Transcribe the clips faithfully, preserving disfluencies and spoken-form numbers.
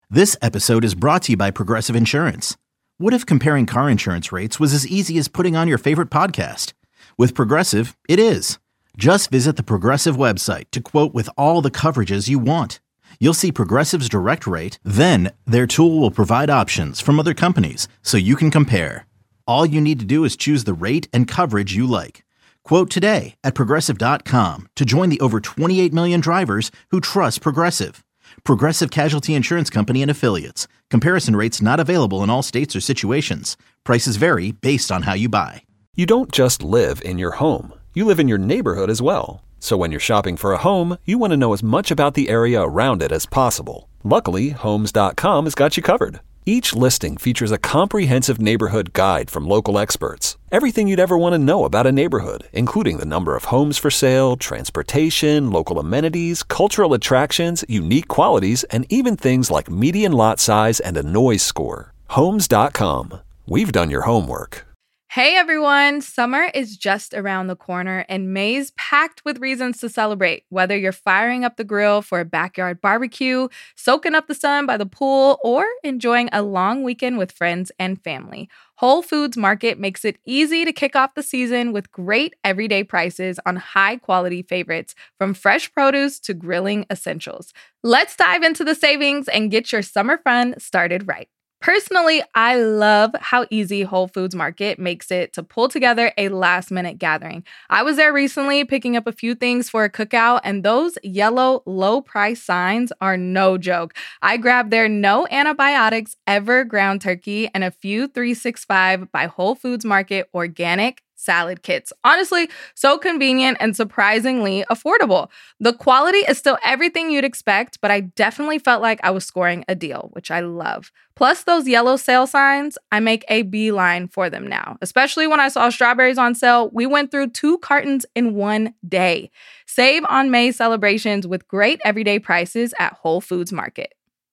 This episode is brought to you by Progressive Insurance. What if comparing car insurance rates was as easy as putting on your favorite podcast? With Progressive, it is. Just visit the Progressive website to quote with all the coverages you want. You'll see Progressive's direct rate, then their tool will provide options from other companies so you can compare. All you need to do is choose the rate and coverage you like. Quote today at progressive dot com to join the over twenty-eight million drivers who trust Progressive. Progressive Casualty Insurance Company and Affiliates. Comparison rates not available in all states or situations. Prices vary based on how you buy. You don't just live in your home. You live in your neighborhood as well. So when you're shopping for a home, you want to know as much about the area around it as possible. Luckily, Homes dot com has got you covered. Each listing features a comprehensive neighborhood guide from local experts. Everything you'd ever want to know about a neighborhood, including the number of homes for sale, transportation, local amenities, cultural attractions, unique qualities, and even things like median lot size and a noise score. Homes dot com. We've done your homework. Hey everyone, summer is just around the corner and May's packed with reasons to celebrate. Whether you're firing up the grill for a backyard barbecue, soaking up the sun by the pool, or enjoying a long weekend with friends and family, Whole Foods Market makes it easy to kick off the season with great everyday prices on high-quality favorites, from fresh produce to grilling essentials. Let's dive into the savings and get your summer fun started right. Personally, I love how easy Whole Foods Market makes it to pull together a last-minute gathering. I was there recently picking up a few things for a cookout, and those yellow low-price signs are no joke. I grabbed their no antibiotics ever ground turkey and a few three sixty-five by Whole Foods Market organic salad kits. Honestly, so convenient and surprisingly affordable. The quality is still everything you'd expect, but I definitely felt like I was scoring a deal, which I love. Plus those yellow sale signs, I make a beeline for them now. Especially when I saw strawberries on sale, we went through two cartons in one day. Save on May celebrations with great everyday prices at Whole Foods Market.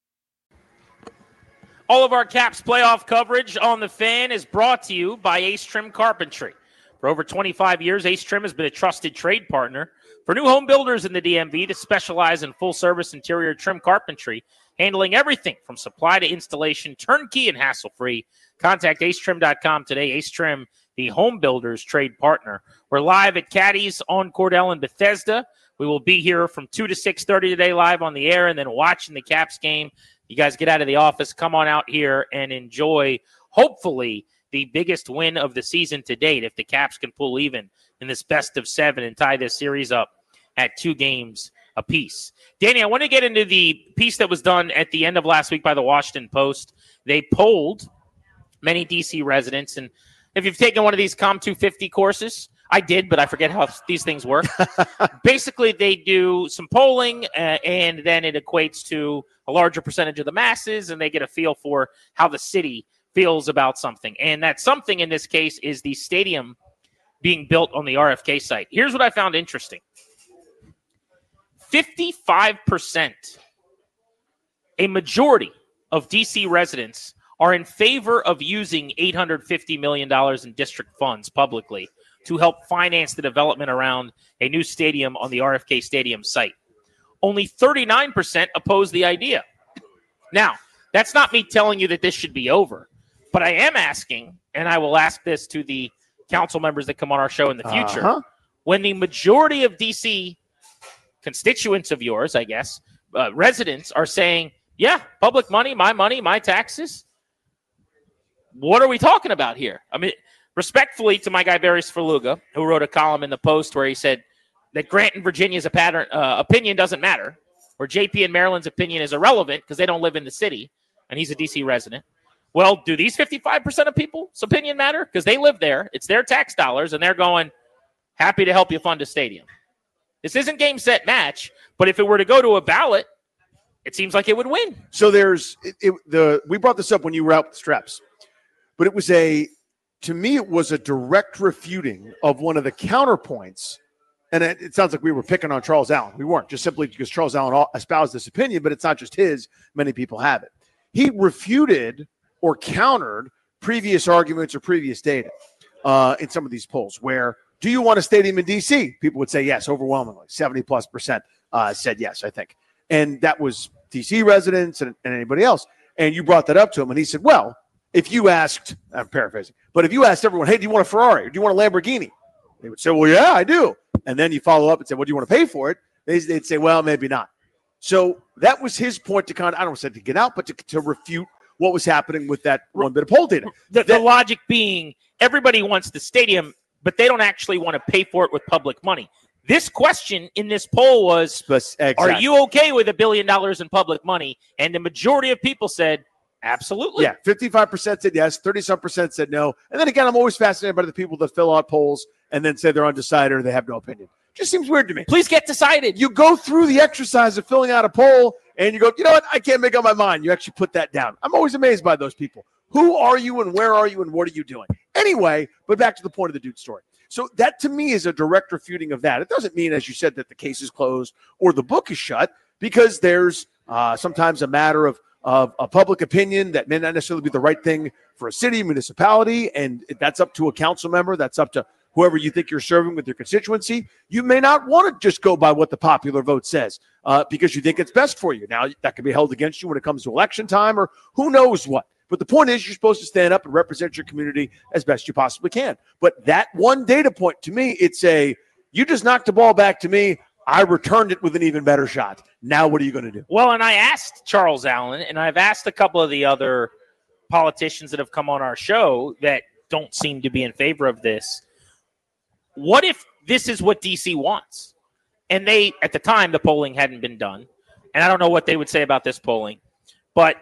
All of our Caps playoff coverage on The Fan is brought to you by Ace Trim Carpentry. For over twenty-five years, Ace Trim has been a trusted trade partner for new home builders in the D M V that specialize in full-service interior trim carpentry, handling everything from supply to installation, turnkey and hassle-free. Contact ace trim dot com today. Ace Trim, the home builders trade partner. We're live at Caddy's on Cordell and Bethesda. We will be here from two to six thirty today live on the air and then watching the Caps game. You guys get out of the office, come on out here and enjoy, hopefully, the biggest win of the season to date if the Caps can pull even in this best of seven and tie this series up at two games apiece. Danny, I want to get into the piece that was done at the end of last week by the Washington Post. They polled many D C residents, and if you've taken one of these Com two fifty courses, I did, but I forget how these things work. Basically, they do some polling, uh, and then it equates to a larger percentage of the masses, and they get a feel for how the city feels about something. And that something in this case is the stadium being built on the R F K site. Here's what I found interesting. fifty-five percent, a majority of D C residents are in favor of using eight hundred fifty million dollars in district funds publicly to help finance the development around a new stadium on the R F K Stadium site. Only thirty-nine percent oppose the idea. Now, that's not me telling you that this should be over. But I am asking, and I will ask this to the council members that come on our show in the future, uh-huh. when the majority of D C constituents of yours, I guess, uh, residents are saying, yeah, public money, my money, my taxes, what are we talking about here? I mean, respectfully to my guy Barry Sverluga, who wrote a column in the Post where he said that Grant and Virginia's a pattern, uh, opinion doesn't matter, or J P and Maryland's opinion is irrelevant because they don't live in the city, and he's a D C resident. Well, do these fifty-five percent of people's opinion matter? Because they live there. It's their tax dollars, and they're going, happy to help you fund a stadium. This isn't game, set, match, but if it were to go to a ballot, it seems like it would win. So there's it, it, the we brought this up when you were out with Streps, but it was a, to me, it was a direct refuting of one of the counterpoints. And it, it sounds like we were picking on Charles Allen. We weren't, just simply because Charles Allen espoused this opinion, but it's not just his. Many people have it. He refuted or countered previous arguments or previous data uh, in some of these polls where, do you want a stadium in D C? People would say yes, overwhelmingly. seventy plus percent uh, said yes, I think. And that was D C residents and, and anybody else. And you brought that up to him, and he said, well, if you asked, I'm paraphrasing, but if you asked everyone, hey, do you want a Ferrari or do you want a Lamborghini? They would say, well, yeah, I do. And then you follow up and say, well, do you want to pay for it? They'd say, well, maybe not. So that was his point to kind of, I don't want to say to get out, but to, to refute what was happening with that one bit of poll data. The, that, the logic being everybody wants the stadium, but they don't actually want to pay for it with public money. This question in this poll was, exactly. Are you okay with a billion dollars in public money? And the majority of people said, absolutely. Yeah, fifty-five percent said yes, thirty-some percent said no. And then again, I'm always fascinated by the people that fill out polls and then say they're undecided or they have no opinion. Just seems weird to me. Please get decided. You go through the exercise of filling out a poll and you go, you know what? I can't make up my mind. You actually put that down. I'm always amazed by those people. Who are you and where are you and what are you doing? Anyway, but back to the point of the dude story. So that to me is a direct refuting of that. It doesn't mean, as you said, that the case is closed or the book is shut, because there's uh, sometimes a matter of, of a public opinion that may not necessarily be the right thing for a city, municipality, and that's up to a council member. That's up to whoever you think you're serving with your constituency. You may not want to just go by what the popular vote says uh, because you think it's best for you. Now, that can be held against you when it comes to election time or who knows what. But the point is, you're supposed to stand up and represent your community as best you possibly can. But that one data point, to me, it's a, you just knocked the ball back to me. I returned it with an even better shot. Now what are you going to do? Well, and I asked Charles Allen, and I've asked a couple of the other politicians that have come on our show that don't seem to be in favor of this. What if this is what D C wants? And they, at the time, the polling hadn't been done. And I don't know what they would say about this polling. But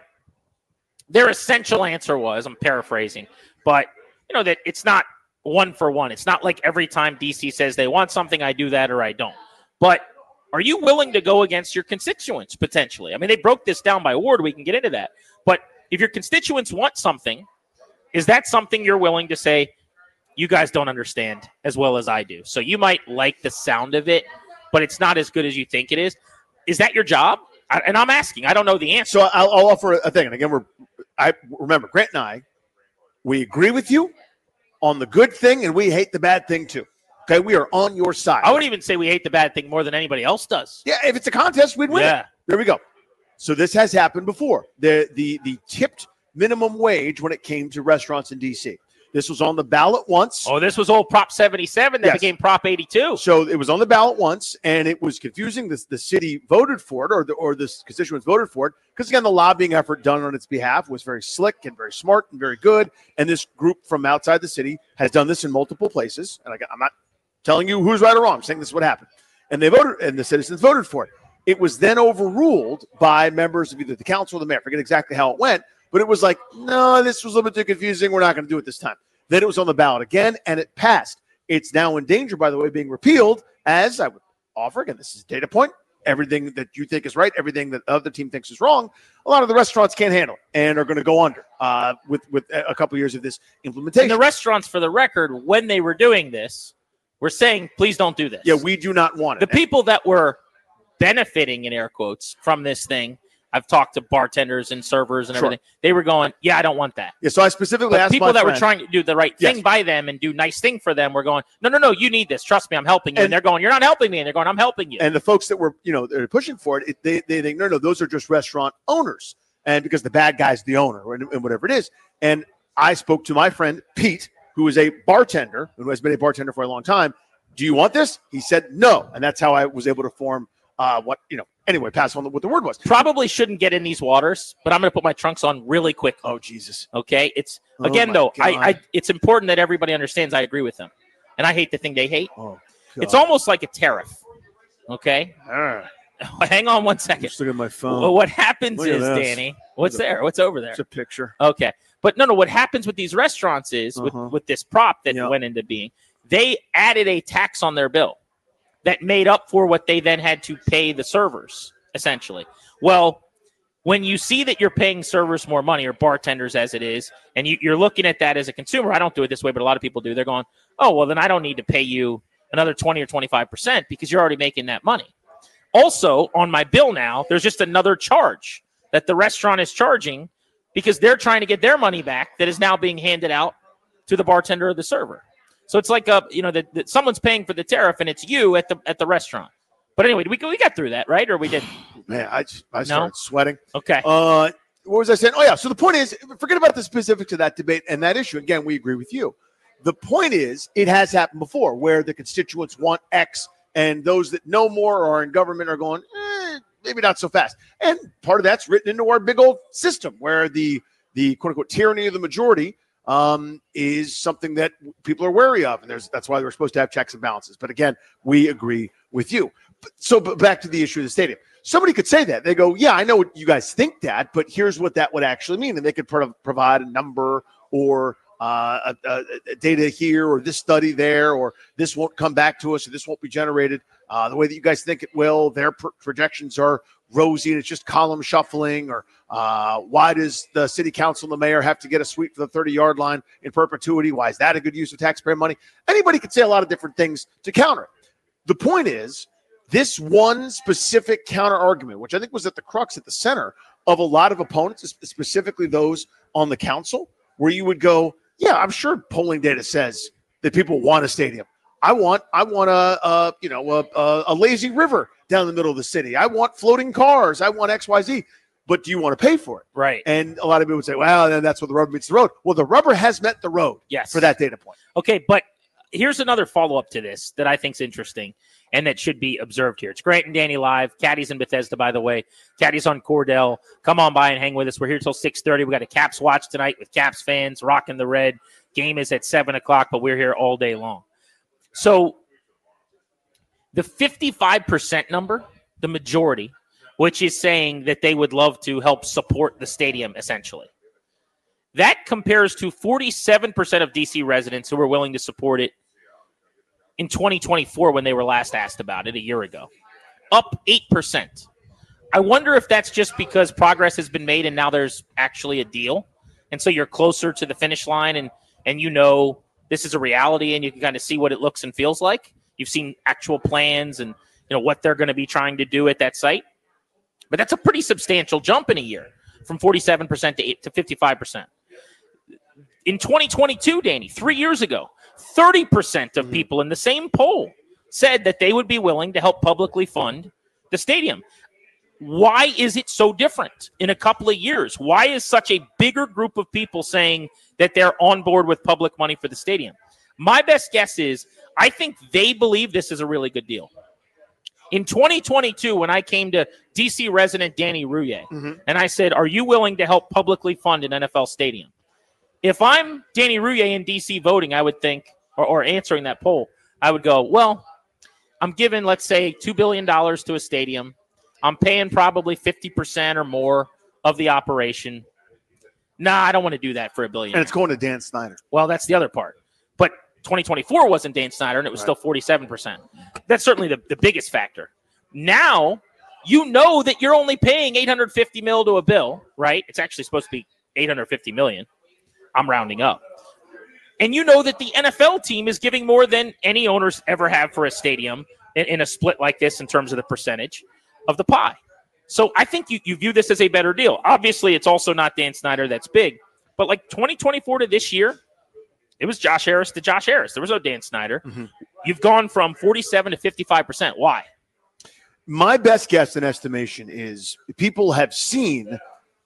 their essential answer was, I'm paraphrasing, but, you know, that it's not one for one. It's not like every time D C says they want something, I do that or I don't. But are you willing to go against your constituents potentially? I mean, they broke this down by ward. We can get into that. But if your constituents want something, is that something you're willing to say, you guys don't understand as well as I do? So you might like the sound of it, but it's not as good as you think it is. Is that your job? I, and I'm asking. I don't know the answer. So I'll, I'll offer a thing. And again, we're I remember Grant and I, we agree with you on the good thing and we hate the bad thing too. Okay, we are on your side. I would even say we hate the bad thing more than anybody else does. Yeah, if it's a contest, we'd win. Yeah. It. There we go. So this has happened before. The the the tipped minimum wage when it came to restaurants in D C. This was on the ballot once. Oh, this was old Prop seventy-seven that yes. became Prop eighty-two. So it was on the ballot once, and it was confusing. The, the city voted for it, or the or the constituents voted for it, because, again, the lobbying effort done on its behalf was very slick and very smart and very good. And this group from outside the city has done this in multiple places. And I, I'm not telling you who's right or wrong. I'm saying this is what happened. And they voted, and the citizens voted for it. It was then overruled by members of either the council or the mayor. I forget exactly how it went, but it was like, no, this was a little bit too confusing. We're not going to do it this time. Then it was on the ballot again, and it passed. It's now in danger, by the way, being repealed, as I would offer, again, this is a data point, everything that you think is right, everything that the other team thinks is wrong, a lot of the restaurants can't handle it and are going to go under uh, with, with a couple of years of this implementation. And the restaurants, for the record, when they were doing this, were saying, please don't do this. Yeah, we do not want it. The people that were benefiting, in air quotes, from this thing, I've talked to bartenders and servers and sure. everything. They were going, yeah, I don't want that. Yeah, so I specifically but asked people my that friend, were trying to do the right thing yes. by them and do nice thing for them were going, no, no, no, you need this. Trust me, I'm helping you. And, and they're going, you're not helping me. And they're going, I'm helping you. And the folks that were, you know, they're pushing for it, it they, they think, no, no, those are just restaurant owners. And because the bad guy's the owner and, and whatever it is. And I spoke to my friend, Pete, who is a bartender, who has been a bartender for a long time. Do you want this? He said no. And that's how I was able to form uh, what, you know, anyway, pass on what the word was. Probably shouldn't get in these waters, but I'm going to put my trunks on really quick. Oh, Jesus. Okay. It's again, oh though, I, I, it's important that everybody understands I agree with them. And I hate the thing they hate. Oh, it's almost like a tariff. Okay. Uh, Hang on one second. Just look at my phone. Well, what happens look is, Danny, what's there? What's over there? It's a picture. Okay. But no, no, what happens with these restaurants is uh-huh. with, with this prop that yep. went into being, they added a tax on their bill that made up for what they then had to pay the servers, essentially. Well, when you see that you're paying servers more money, or bartenders as it is, and you, you're looking at that as a consumer, I don't do it this way, but a lot of people do. They're going, oh, well, then I don't need to pay you another twenty or twenty-five percent because you're already making that money. Also, on my bill now, there's just another charge that the restaurant is charging because they're trying to get their money back that is now being handed out to the bartender or the server. So it's like a, you know, that someone's paying for the tariff and it's you at the at the restaurant. But anyway, we we got through that, right? Or we did? Man, I just, I No? started sweating. Okay. Uh, what was I saying? Oh, yeah. So the point is, forget about the specifics of that debate and that issue. Again, we agree with you. The point is, it has happened before where the constituents want X and those that know more or are in government are going, eh, maybe not so fast. And part of that's written into our big old system where the, the quote unquote tyranny of the majority um, is something that people are wary of. And there's that's why we're supposed to have checks and balances. But again, we agree with you. But, so but back to the issue of the stadium. Somebody could say that. They go, yeah, I know you guys think that, but here's what that would actually mean. And they could pro- provide a number or Uh, a, a data here or this study there, or this won't come back to us, or this won't be generated uh, the way that you guys think it will. Their pr- projections are rosy and it's just column shuffling, or uh, why does the city council and the mayor have to get a suite for the thirty-yard line in perpetuity? Why is that a good use of taxpayer money? Anybody could say a lot of different things to counter it. The point is, this one specific counter argument, which I think was at the crux, at the center of a lot of opponents, specifically those on the council, where you would go, yeah, I'm sure polling data says that people want a stadium. I want, I want a, a you know, a, a, a lazy river down the middle of the city. I want floating cars. I want X, Y, Z. But do you want to pay for it? Right. And a lot of people would say, well, then that's where the rubber meets the road. Well, the rubber has met the road. Yes. For that data point. Okay, but here's another follow-up to this that I think is interesting and that should be observed here. It's Grant and Danny live. Caddy's in Bethesda, by the way. Caddy's on Cordell. Come on by and hang with us. We're here till six thirty. We got a Caps watch tonight with Caps fans rocking the red. Game is at seven o'clock, but we're here all day long. So the fifty-five percent number, the majority, which is saying that they would love to help support the stadium, essentially. That compares to forty-seven percent of D C residents who were willing to support it in twenty twenty-four when they were last asked about it a year ago. Up eight percent. I wonder if that's just because progress has been made and now there's actually a deal. And so you're closer to the finish line and, and you know this is a reality and you can kind of see what it looks and feels like. You've seen actual plans and you know what they're going to be trying to do at that site. But that's a pretty substantial jump in a year from forty-seven percent to, eight, to fifty-five percent. In twenty twenty-two, Danny, three years ago, thirty percent of people in the same poll said that they would be willing to help publicly fund the stadium. Why is it so different in a couple of years? Why is such a bigger group of people saying that they're on board with public money for the stadium? My best guess is I think they believe this is a really good deal. In twenty twenty-two, when I came to D C resident Danny Rouillet, mm-hmm. and I said, are you willing to help publicly fund an N F L stadium? If I'm Danny Rouillet in D C voting, I would think, or, or answering that poll, I would go, well, I'm giving, let's say, two billion dollars to a stadium. I'm paying probably fifty percent or more of the operation. Nah, I don't want to do that for a billion. And it's going to Dan Snyder. Well, that's the other part. But twenty twenty-four wasn't Dan Snyder, and it was right. Still forty-seven percent. That's certainly the, the biggest factor. Now, you know that you're only paying eight hundred fifty mil to a bill, right? It's actually supposed to be eight hundred fifty million. I'm rounding up. And you know that the N F L team is giving more than any owners ever have for a stadium in, in a split like this in terms of the percentage of the pie. So I think you, you view this as a better deal. Obviously, it's also not Dan Snyder that's big. But like twenty twenty-four to this year, it was Josh Harris to Josh Harris. There was no Dan Snyder. Mm-hmm. You've gone from forty-seven to fifty-five percent. Why? My best guess and estimation is people have seen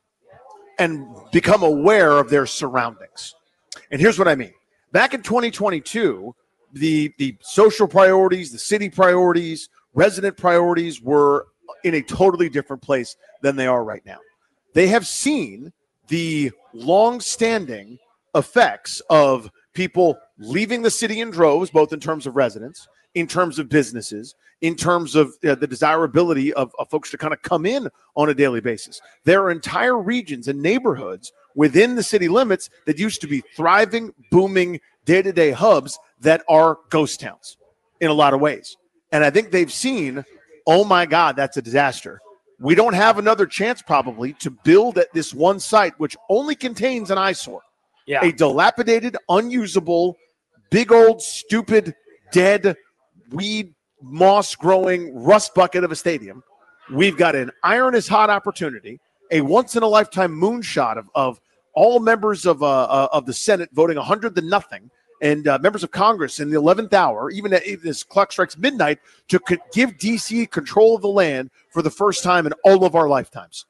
and become aware of their surroundings. And here's what I mean. Back in twenty twenty-two, the, the social priorities, the city priorities, resident priorities were in a totally different place than they are right now. They have seen the long-standing effects of people leaving the city in droves, both in terms of residents, in terms of businesses, in terms of uh, the desirability of, of folks to kind of come in on a daily basis. There are entire regions and neighborhoods within the city limits that used to be thriving, booming, day-to-day hubs that are ghost towns in a lot of ways. And I think they've seen, oh my God, that's a disaster. We don't have another chance probably to build at this one site, which only contains an eyesore. Yeah. A dilapidated, unusable, big old, stupid, dead, weed, moss-growing rust bucket of a stadium. We've got an iron-is-hot opportunity, a once-in-a-lifetime moonshot of, of all members of uh, uh, of the Senate voting one hundred to nothing, and uh, members of Congress in the eleventh hour, even, at, even as clock strikes midnight, to co- give D C control of the land for the first time in all of our lifetimes.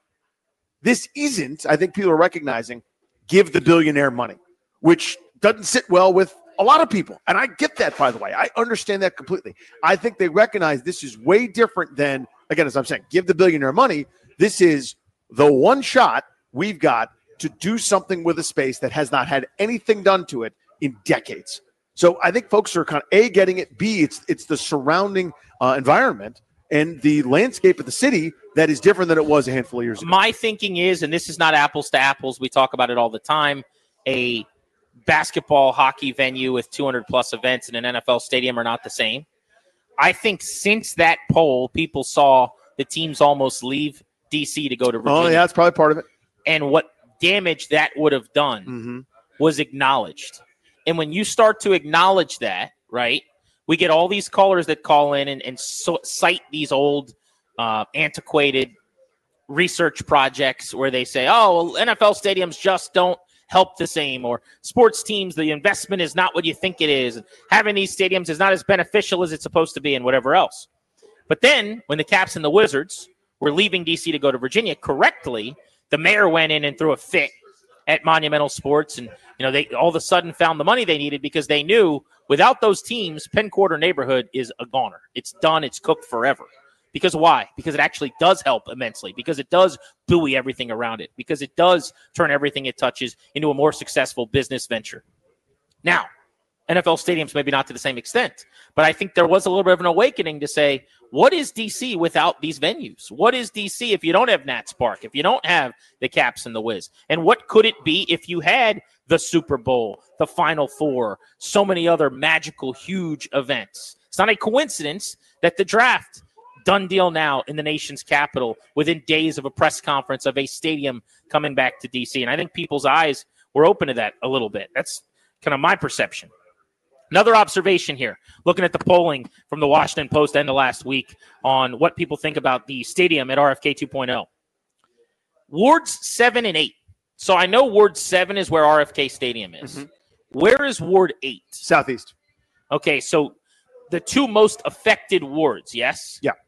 This isn't, I think people are recognizing, give the billionaire money, which doesn't sit well with a lot of people. And I get that, by the way. I understand that completely. I think they recognize this is way different than, again, as I'm saying, give the billionaire money. This is the one shot we've got to do something with a space that has not had anything done to it in decades. So I think folks are kind of A, getting it, B, it's it's the surrounding uh, environment and the landscape of the city that is different than it was a handful of years ago. My thinking is, and this is not apples to apples, we talk about it all the time, a basketball, hockey venue with two hundred plus events in an N F L stadium are not the same. I think since that poll, people saw the teams almost leave D C to go to Virginia. Oh, yeah, that's probably part of it. And what damage that would have done Mm-hmm. was acknowledged. And when you start to acknowledge that, right, we get all these callers that call in and, and so, cite these old uh, antiquated research projects where they say, oh, well, N F L stadiums just don't help the same, or sports teams, the investment is not what you think it is, and having these stadiums is not as beneficial as it's supposed to be, and whatever else. But then when the Caps and the Wizards were leaving D C to go to Virginia, correctly, the mayor went in and threw a fit at Monumental Sports, and you know they all of a sudden found the money they needed because they knew without those teams, Penn Quarter neighborhood is a goner. It's done. It's cooked forever. Because why? Because it actually does help immensely. Because it does buoy everything around it. Because it does turn everything it touches into a more successful business venture. Now, N F L stadiums maybe not to the same extent, but I think there was a little bit of an awakening to say, what is D C without these venues? What is D C if you don't have Nats Park, if you don't have the Caps and the Wiz? And what could it be if you had the Super Bowl, the Final Four, so many other magical, huge events? It's not a coincidence that the draft, done deal now in the nation's capital, within days of a press conference of a stadium coming back to D C. And I think people's eyes were open to that a little bit. That's kind of my perception. Another observation here, looking at the polling from the Washington Post end of last week on what people think about the stadium at R F K two point oh. Wards seven and eight. So I know Ward seven is where R F K Stadium is. Mm-hmm. Where is Ward eight? Southeast. Okay, so the two most affected wards, yes? Yeah.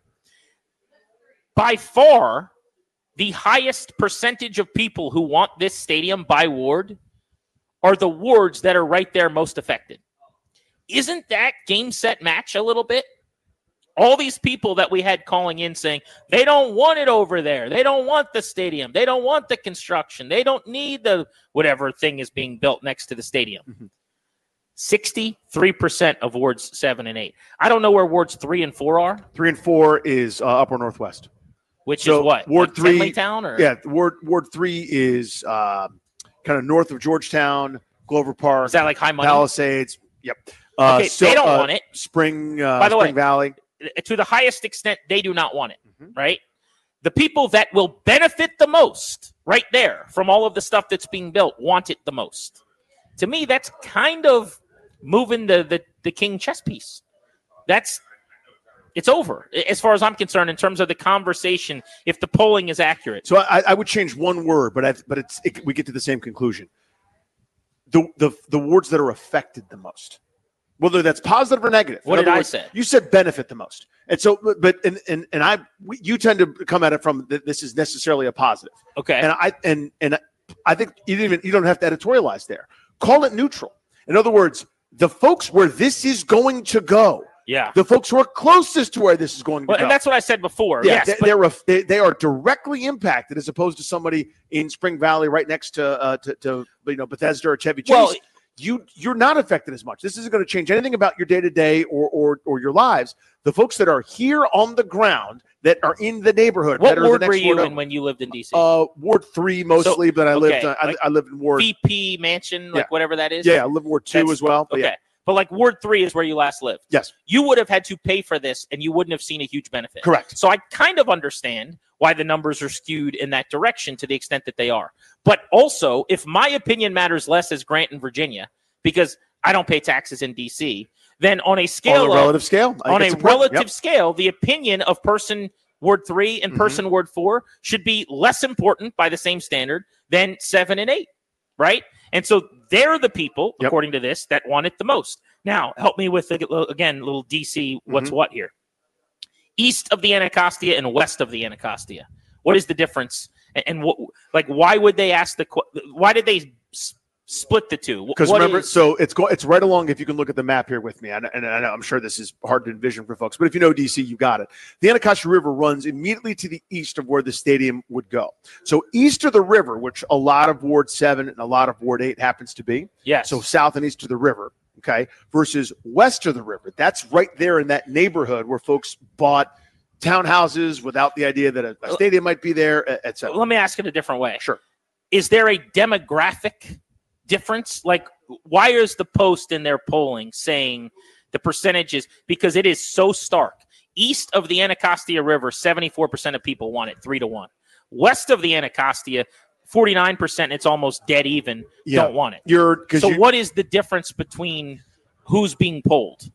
By far, the highest percentage of people who want this stadium by ward are the wards that are right there most affected. Isn't that game, set, match a little bit? All these people that we had calling in saying, they don't want it over there. They don't want the stadium. They don't want the construction. They don't need the whatever thing is being built next to the stadium. Mm-hmm. sixty-three percent of wards seven and eight. I don't know where wards three and four are. Three and four is uh, upper Northwest. Which so is what? Ward like three, Town or? Yeah, Ward Ward three is uh, kind of north of Georgetown, Glover Park. Is that like High Money? Palisades. Yep. Uh, okay, so, they don't uh, want it. Spring, uh, By the Spring way, Valley. To the highest extent, they do not want it, mm-hmm. right? The people that will benefit the most right there from all of the stuff that's being built want it the most. To me, that's kind of moving the, the, the king chess piece. That's it's over as far as I'm concerned in terms of the conversation. If the polling is accurate, so I, I would change one word, but I, but it's it, we get to the same conclusion. The the the wards that are affected the most, whether that's positive or negative. What did I words, say? You said benefit the most, and so but and and and I we, you tend to come at it from that this is necessarily a positive. Okay, and I and and I think you didn't even you don't have to editorialize there. Call it neutral. In other words, the folks where this is going to go. Yeah, the folks who are closest to where this is going to well, go. And that's what I said before. Yeah, yes, they, but- they're they, they are directly impacted as opposed to somebody in Spring Valley right next to uh, to, to you know Bethesda or Chevy Chase. Well, you you're not affected as much. This isn't going to change anything about your day to day or or or your lives. The folks that are here on the ground that are in the neighborhood. What that are ward the next were you ward in when you lived in D C? Uh, Ward three mostly, so, but I okay, lived uh, like I, I lived in Ward V P Mansion, like yeah. whatever that is. Yeah, I live in Ward two That's, as well. But okay. Yeah. But like Ward three is where you last lived. Yes. You would have had to pay for this and you wouldn't have seen a huge benefit. Correct. So I kind of understand why the numbers are skewed in that direction to the extent that they are. But also, if my opinion matters less as Grant in Virginia, because I don't pay taxes in D C, then on a scale on a of, relative scale, I on think a it's important. relative Yep. scale, the opinion of person Ward three and person mm-hmm. Ward four should be less important by the same standard than seven and eight, right? And so they're the people, Yep. according to this, that want it the most. Now, help me with, again, little D C, what's Mm-hmm. what here? East of the Anacostia and west of the Anacostia. What is the difference? And, and what, like, why would they ask the, why did they s- split the two? Because What remember, is- so it's go, it's right along. If you can look at the map here with me, and, and I know, I'm sure this is hard to envision for folks, but if you know D C, you got it. The Anacostia River runs immediately to the east of where the stadium would go. So east of the river, which a lot of Ward seven and a lot of Ward eight happens to be. yes. So south and east of the river, okay, versus west of the river. That's right there in that neighborhood where folks bought townhouses without the idea that a, a stadium might be there, et cetera. Let me ask it a different way. Sure. Is there a demographic difference? Like, why is the Post in their polling saying the percentages? Because it is so stark. East of the Anacostia River, seventy-four percent of people want it, three to one. West of the Anacostia, forty-nine percent, it's almost dead even, Yeah. don't want it. You're because So you, what is the difference between who's being polled?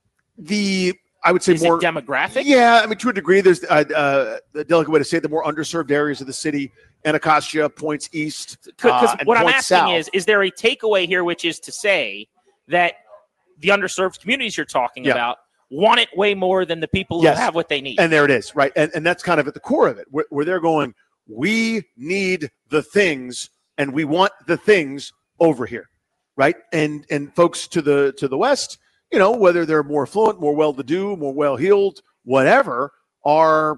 the I would say Is more it demographic? Yeah, I mean, to a degree, there's uh, uh, the delicate way to say it, the more underserved areas of the city, Anacostia points east. Because uh, and what I'm points asking south. is, is there a takeaway here, which is to say that the underserved communities you're talking Yeah. about want it way more than the people who Yes. have what they need? And there it is, right? And, and that's kind of at the core of it, where, where they're going, we need the things, and we want the things over here, right? And and folks to the to the west, you know, whether they're more affluent, more well-to-do, more well-heeled, whatever, are,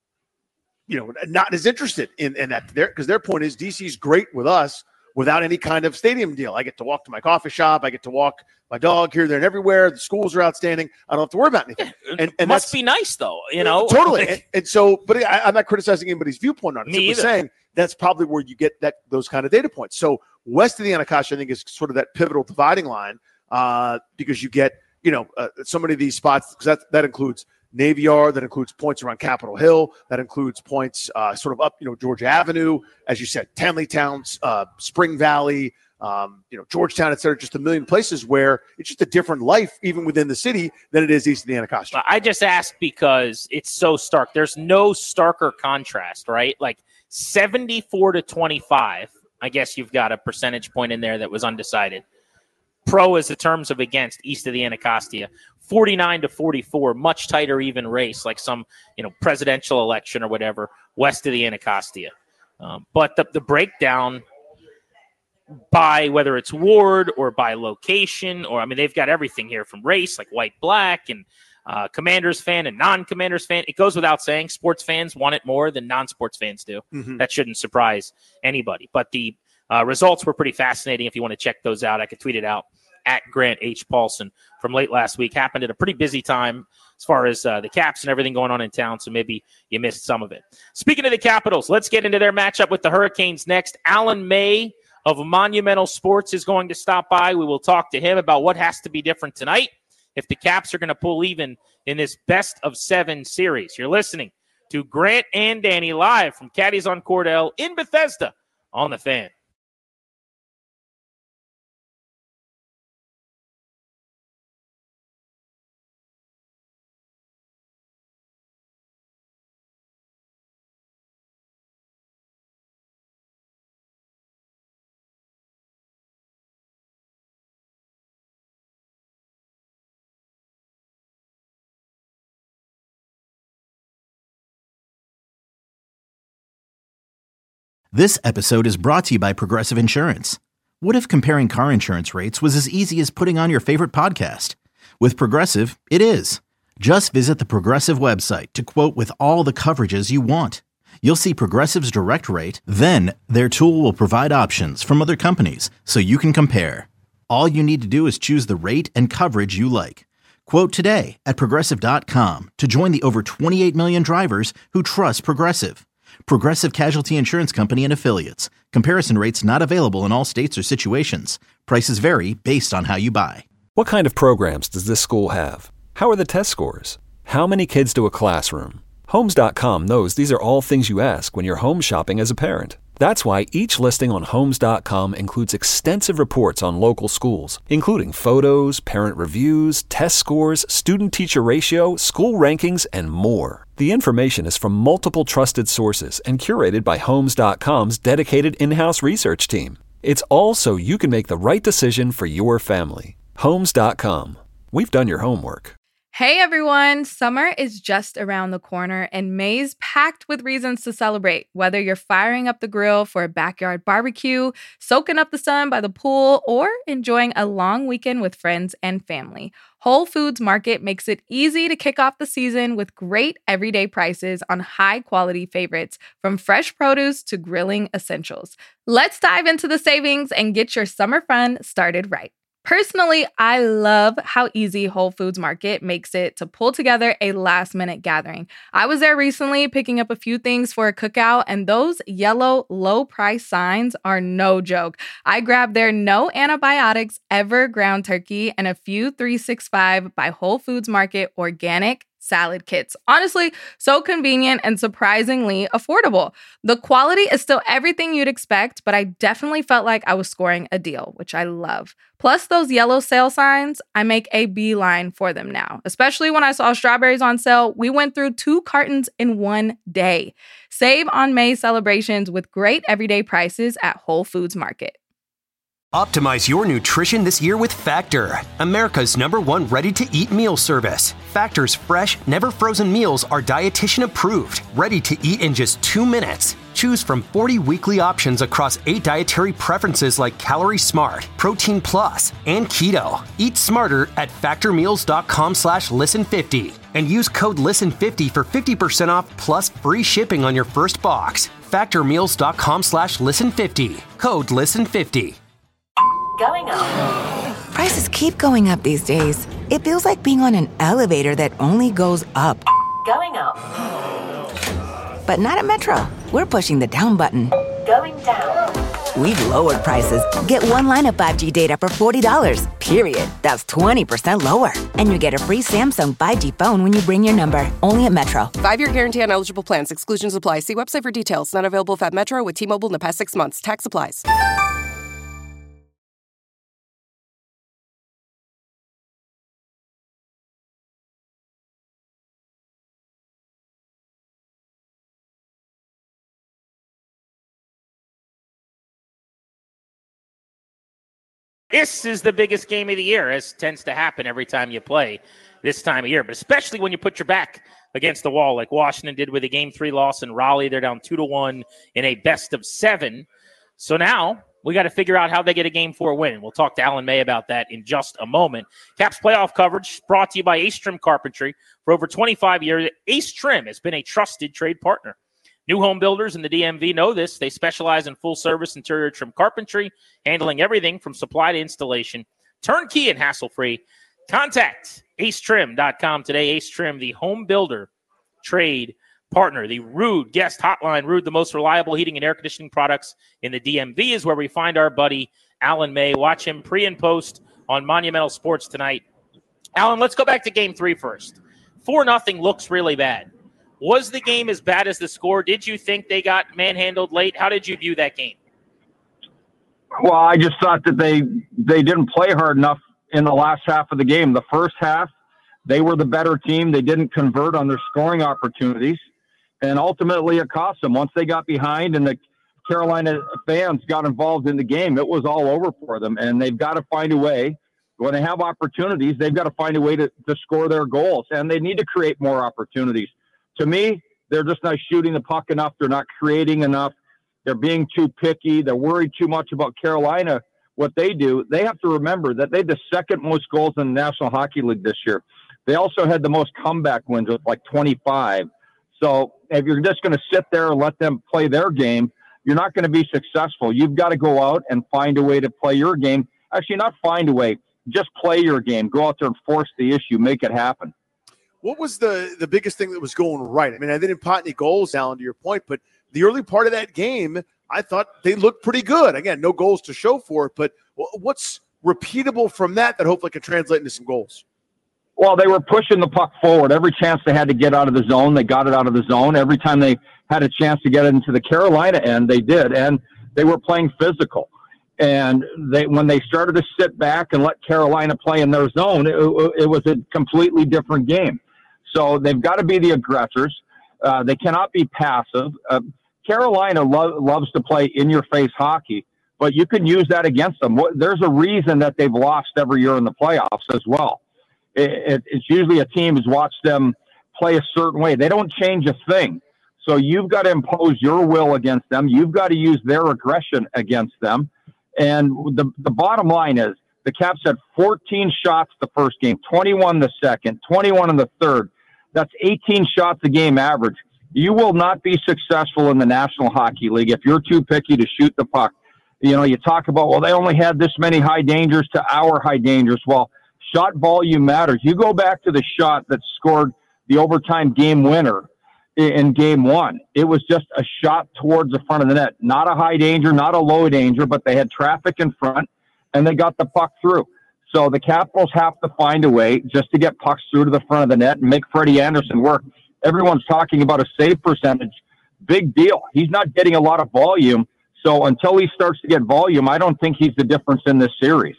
you know, not as interested in, in that. Because their point is D C's great with us without any kind of stadium deal. I get to walk to my coffee shop. I get to walk my dog here, there, and everywhere. The schools are outstanding. I don't have to worry about anything. It And, and must that's be nice, though, you know? totally. And, and so, but I, I'm not criticizing anybody's viewpoint on it. Me I'm either. saying that's probably where you get that those kind of data points. So west of the Anacostia, I think, is sort of that pivotal dividing line uh, because you get, you know, uh, so many of these spots, because that, that includes Navy Yard, that includes points around Capitol Hill, that includes points uh, sort of up, you know, Georgia Avenue, as you said, Tanleytown, uh, Spring Valley, um, you know, Georgetown, et cetera, just a million places where it's just a different life, even within the city, than it is east of the Anacostia. I just asked because it's so stark. There's no starker contrast, right? Like seventy-four to twenty-five. I guess you've got a percentage point in there that was undecided. Pro is the terms of against east of the Anacostia. forty-nine to forty-four, much tighter even race, like some, you know, presidential election or whatever, west of the Anacostia. Um, but the, the breakdown by whether it's ward or by location, or I mean, they've got everything here from race, like white, black, and uh, Commanders fan and non-Commanders fan. It goes without saying, sports fans want it more than non-sports fans do. Mhm. That shouldn't surprise anybody. But the uh, results were pretty fascinating. If you want to check those out, I could tweet it out at Grant H. Paulson from late last week. Happened at a pretty busy time as far as uh, the Caps and everything going on in town, so maybe you missed some of it. Speaking of the Capitals, let's get into their matchup with the Hurricanes next. Alan May of Monumental Sports is going to stop by. We will talk to him about what has to be different tonight if the Caps are going to pull even in this best of seven series. You're listening to Grant and Danny live from Caddies on Cordell in Bethesda on The Fan. This episode is brought to you by Progressive Insurance. What if comparing car insurance rates was as easy as putting on your favorite podcast? With Progressive, it is. Just visit the Progressive website to quote with all the coverages you want. You'll see Progressive's direct rate, then their tool will provide options from other companies so you can compare. All you need to do is choose the rate and coverage you like. Quote today at Progressive dot com to join the over twenty-eight million drivers who trust Progressive. Progressive Casualty Insurance Company and Affiliates. Comparison rates not available in all states or situations. Prices vary based on how you buy. What kind of programs does this school have? How are the test scores? How many kids to a classroom? Homes dot com knows these are all things you ask when you're home shopping as a parent. That's why each listing on Homes dot com includes extensive reports on local schools, including photos, parent reviews, test scores, student-teacher ratio, school rankings, and more. The information is from multiple trusted sources and curated by Homes dot com's dedicated in-house research team. It's all so you can make the right decision for your family. Homes dot com. We've done your homework. Hey everyone, summer is just around the corner and May's packed with reasons to celebrate. Whether you're firing up the grill for a backyard barbecue, soaking up the sun by the pool, or enjoying a long weekend with friends and family, Whole Foods Market makes it easy to kick off the season with great everyday prices on high-quality favorites, from fresh produce to grilling essentials. Let's dive into the savings and get your summer fun started right. Personally, I love how easy Whole Foods Market makes it to pull together a last-minute gathering. I was there recently picking up a few things for a cookout, and those yellow low-price signs are no joke. I grabbed their no antibiotics ever ground turkey and a few three sixty-five by Whole Foods Market organic salad kits. Honestly, so convenient and surprisingly affordable. The quality is still everything you'd expect, but I definitely felt like I was scoring a deal, which I love. Plus those yellow sale signs, I make a beeline for them now. Especially when I saw strawberries on sale, we went through two cartons in one day. Save on May celebrations with great everyday prices at Whole Foods Market. Optimize your nutrition this year with Factor, America's number one ready-to-eat meal service. Factor's fresh, never-frozen meals are dietitian approved, ready to eat in just two minutes. Choose from forty weekly options across eight dietary preferences like Calorie Smart, Protein Plus, and Keto. Eat smarter at factormeals.com slash listen50 and use code listen fifty for fifty percent off plus free shipping on your first box. Factormeals.com slash listen50. Code listen fifty. Going up. Prices keep going up these days. It feels like being on an elevator that only goes up. Going up. But not at Metro. We're pushing the down button. Going down. We've lowered prices. Get one line of five G data for forty dollars, period. That's twenty percent lower. And you get a free Samsung five G phone when you bring your number. Only at Metro. Five-year guarantee on eligible plans. Exclusions apply. See website for details. Not available if at Metro with T-Mobile in the past six months. Tax applies. This is the biggest game of the year, as tends to happen every time you play this time of year, but especially when you put your back against the wall like Washington did with a game three loss in Raleigh. They're down two to one in a best of seven. So now we got to figure out how they get a game four win. We'll talk to Alan May about that in just a moment. Caps playoff coverage brought to you by Ace Trim Carpentry. For over twenty-five years, Ace Trim has been a trusted trade partner. New home builders in the D M V know this. They specialize in full-service interior trim carpentry, handling everything from supply to installation, turnkey and hassle-free. Contact ace trim dot com today. Ace Trim, the home builder trade partner. The Ruud guest hotline. Ruud, the most reliable heating and air conditioning products in the D M V, is where we find our buddy Alan May. Watch him pre and post on Monumental Sports tonight. Alan, let's go back to game three first. four nothing looks really bad. Was the game as bad as the score? Did you think they got manhandled late? How did you view that game? Well, I just thought that they they didn't play hard enough in the last half of the game. The first half, they were the better team. They didn't convert on their scoring opportunities, and ultimately it cost them. Once they got behind and the Carolina fans got involved in the game, it was all over for them, and they've got to find a way. When they have opportunities, they've got to find a way to, to score their goals, and they need to create more opportunities. To me, they're just not shooting the puck enough. They're not creating enough. They're being too picky. They're worried too much about Carolina, what they do. They have to remember that they had the second most goals in the National Hockey League this year. They also had the most comeback wins with like twenty-five. So if you're just going to sit there and let them play their game, you're not going to be successful. You've got to go out and find a way to play your game. Actually, not find a way. Just play your game. Go out there and force the issue. Make it happen. What was the, the biggest thing that was going right? I mean, I didn't pot any goals, Alan, to your point, but the early part of that game, I thought they looked pretty good. Again, no goals to show for it, but what's repeatable from that that hopefully can translate into some goals? Well, they were pushing the puck forward. Every chance they had to get out of the zone, they got it out of the zone. Every time they had a chance to get it into the Carolina end, they did, and they were playing physical. And they, when they started to sit back and let Carolina play in their zone, it, it was a completely different game. So they've got to be the aggressors. Uh, they cannot be passive. Uh, Carolina lo- loves to play in-your-face hockey, but you can use that against them. There's a reason that they've lost every year in the playoffs as well. It, it, it's usually a team who's watched them play a certain way. They don't change a thing. So you've got to impose your will against them. You've got to use their aggression against them. And the, the bottom line is the Caps had fourteen shots the first game, twenty-one the second, twenty-one in the third. That's eighteen shots a game average. You will not be successful in the National Hockey League if you're too picky to shoot the puck. You know, you talk about, well, they only had this many high dangers to our high dangers. Well, shot volume matters. You go back to the shot that scored the overtime game winner in game one. It was just a shot towards the front of the net. Not a high danger, not a low danger, but they had traffic in front, and they got the puck through. So the Capitals have to find a way just to get pucks through to the front of the net and make Freddie Anderson work. Everyone's talking about a save percentage. Big deal. He's not getting a lot of volume. So until he starts to get volume, I don't think he's the difference in this series.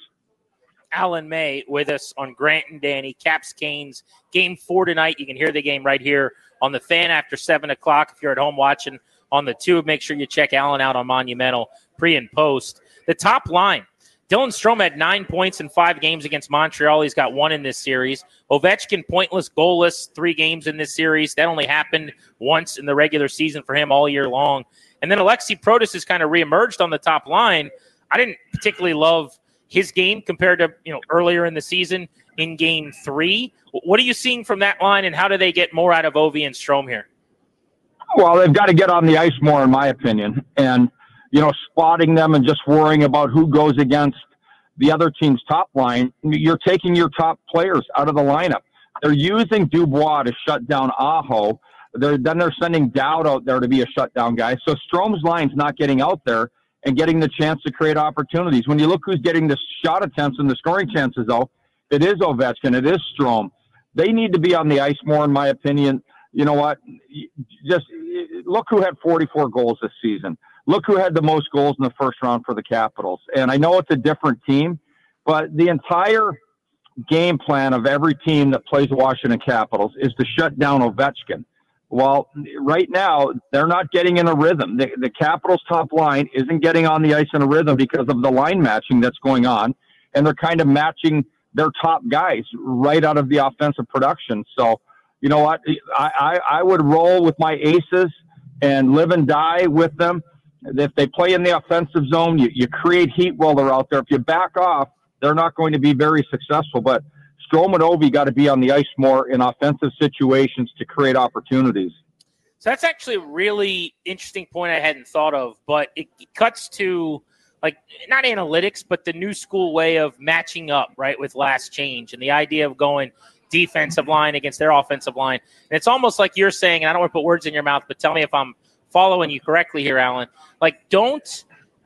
Alan May with us on Grant and Danny. Caps Canes game four tonight. You can hear the game right here on the Fan after seven o'clock. If you're at home watching on the Tube, make sure you check Alan out on Monumental pre and post. The top line. Dylan Strome had nine points in five games against Montreal. He's got one in this series. Ovechkin, pointless, goalless, three games in this series. That only happened once in the regular season for him all year long. And then Alexi Protas has kind of reemerged on the top line. I didn't particularly love his game compared to, you know, earlier in the season in game three. What are you seeing from that line, and how do they get more out of Ovi and Strome here? Well, they've got to get on the ice more, in my opinion. And, you know, spotting them and just worrying about who goes against the other team's top line, you're taking your top players out of the lineup. They're using Dubois to shut down Aho. They're, then they're sending Dowd out there to be a shutdown guy. So Strome's line's not getting out there and getting the chance to create opportunities. When you look who's getting the shot attempts and the scoring chances, though, it is Ovechkin, it is Strome. They need to be on the ice more, in my opinion. You know what? Just look who had forty-four goals this season. Look who had the most goals in the first round for the Capitals. And I know it's a different team, but the entire game plan of every team that plays the Washington Capitals is to shut down Ovechkin. Well, right now, they're not getting in a rhythm. The, the Capitals' top line isn't getting on the ice in a rhythm because of the line matching that's going on, and they're kind of matching their top guys right out of the offensive production. So, you know what? I, I, I would roll with my aces and live and die with them. If they play in the offensive zone, you, you create heat while they're out there. If you back off, they're not going to be very successful. But Strome and Ovi got to be on the ice more in offensive situations to create opportunities. So that's actually a really interesting point I hadn't thought of, but it cuts to, like, not analytics, but the new school way of matching up, right, with last change and the idea of going defensive line against their offensive line. And it's almost like you're saying, and I don't want to put words in your mouth, but tell me if I'm following you correctly here, Alan. Like, don't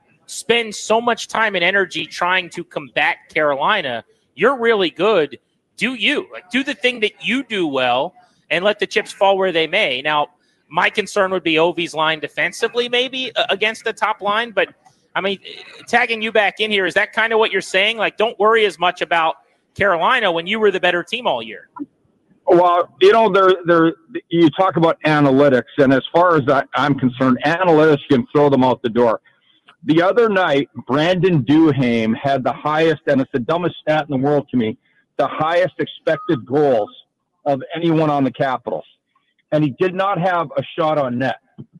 spend so much time and energy trying to combat Carolina. You're really good. Do you. Like, do the thing that you do well and let the chips fall where they may. Now, my concern would be Ovi's line defensively maybe uh, against the top line. But, I mean, tagging you back in here, is that kind of what you're saying? Like, don't worry as much about Carolina when you were the better team all year. Well, you know, there, there. You talk about analytics, and as far as I, I'm concerned, analytics can throw them out the door. The other night, Brandon Duhaime had the highest, and it's the dumbest stat in the world to me, the highest expected goals of anyone on the Capitals. And he did not have a shot on net.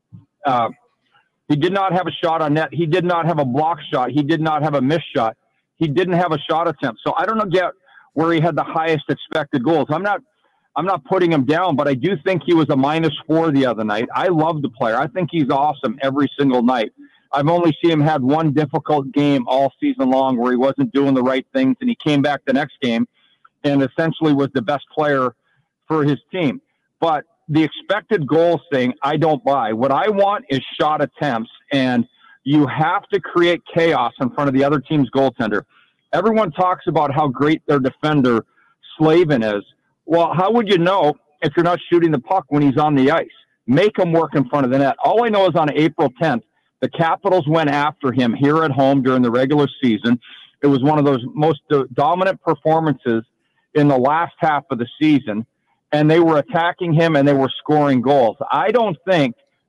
Uh, he did not have a shot on net. He did not have a block shot. He did not have a missed shot. He didn't have a shot attempt. So I don't know get where he had the highest expected goals. I'm not I'm not putting him down, but I do think he was a minus four the other night. I love the player. I think he's awesome every single night. I've only seen him had one difficult game all season long where he wasn't doing the right things, and he came back the next game and essentially was the best player for his team. But the expected goals thing, I don't buy. What I want is shot attempts, and you have to create chaos in front of the other team's goaltender. Everyone talks about how great their defender Slavin is. Well, how would you know if you're not shooting the puck when he's on the ice? Make him work in front of the net. All I know is on April tenth, the Capitals went after him here at home during the regular season. It was one of those most do- dominant performances in the last half of the season, and they were attacking him and they were scoring goals. I don't think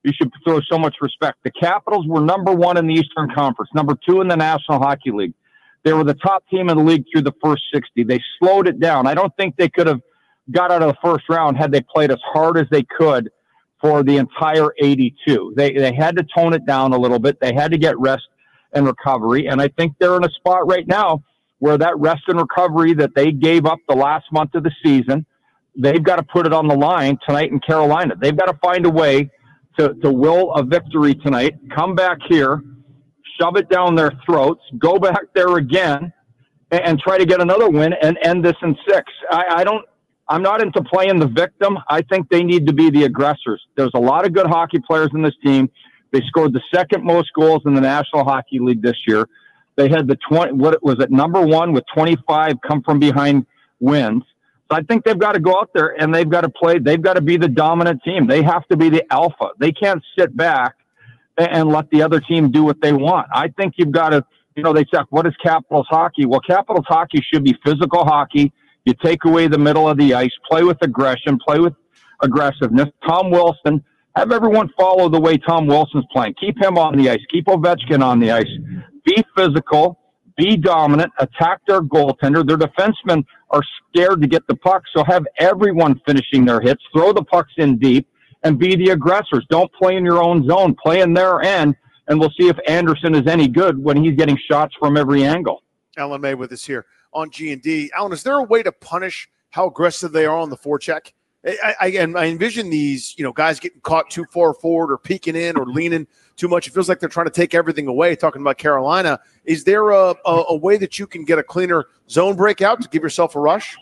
you should throw so much respect. The Capitals were number one in the Eastern Conference, number two in the National Hockey League. They were the top team in the league through the first sixty. They slowed it down. I don't think they could have got out of the first round had they played as hard as they could for the entire eighty-two. They they had to tone it down a little bit. They had to get rest and recovery, and I think they're in a spot right now where that rest and recovery that they gave up the last month of the season, they've got to put it on the line tonight in Carolina. They've got to find a way to, to will a victory tonight, come back here, shove it down their throats, go back there again, and, and try to get another win and end this in six. I, I don't, I'm not into playing the victim. I think they need to be the aggressors. There's a lot of good hockey players in this team. They scored the second most goals in the National Hockey League this year. They had the twenty, what was it, number one with twenty-five come from behind wins. So I think they've got to go out there and they've got to play. They've got to be the dominant team. They have to be the alpha. They can't sit back and let the other team do what they want. I think you've got to, you know, they say, what is Capitals hockey? Well, Capitals hockey should be physical hockey. You take away the middle of the ice, play with aggression, play with aggressiveness. Tom Wilson, have everyone follow the way Tom Wilson's playing. Keep him on the ice. Keep Ovechkin on the ice. Be physical, be dominant, attack their goaltender. Their defensemen are scared to get the puck, so have everyone finishing their hits. Throw the pucks in deep and be the aggressors. Don't play in your own zone. Play in their end, and we'll see if Anderson is any good when he's getting shots from every angle. Alan May with us here on G and D. Alan, is there a way to punish how aggressive they are on the forecheck? I, I, I envision these, you know, guys getting caught too far forward or peeking in or leaning too much. It feels like they're trying to take everything away. Talking about Carolina, is there a, a, a way that you can get a cleaner zone breakout to give yourself a rush?